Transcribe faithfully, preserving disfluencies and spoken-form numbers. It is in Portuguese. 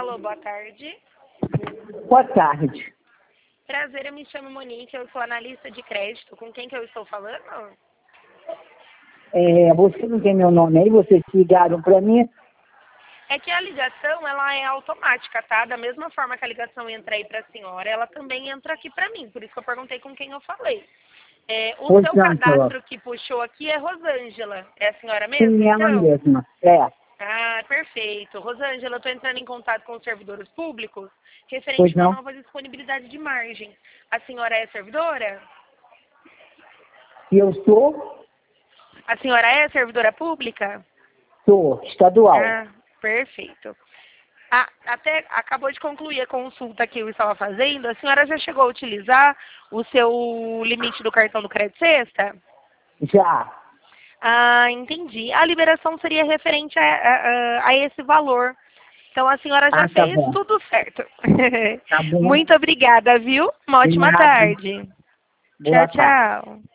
Alô, boa tarde. Boa tarde. Prazer, eu me chamo Monique, eu sou analista de crédito. Com quem que eu estou falando? É, você não tem meu nome aí? Vocês ligaram para mim? É que a ligação, ela é automática, tá? Da mesma forma que a ligação entra aí para a senhora, ela também entra aqui para mim. Por isso que eu perguntei com quem eu falei. É, o seu Rosângela. cadastro que puxou aqui é Rosângela. É a senhora mesmo, Sim, ela então? mesma. É. Ah, perfeito. Rosângela, eu estou entrando em contato com os servidores públicos referente Pois a uma não? nova disponibilidade de margem. A senhora é servidora? E eu sou? A senhora é servidora pública? Sou. Estadual. Ah, perfeito. Ah, até acabou de concluir a consulta que eu estava fazendo. A senhora já chegou a utilizar o seu limite do cartão do Crédito Sexta? Já. Ah, entendi. A liberação seria referente a, a, a esse valor. Então a senhora já Ah, tá fez bom. tudo certo. Tá bom. Muito obrigada, viu? Uma De ótima nada. tarde. Boa Tchau, tarde. tchau.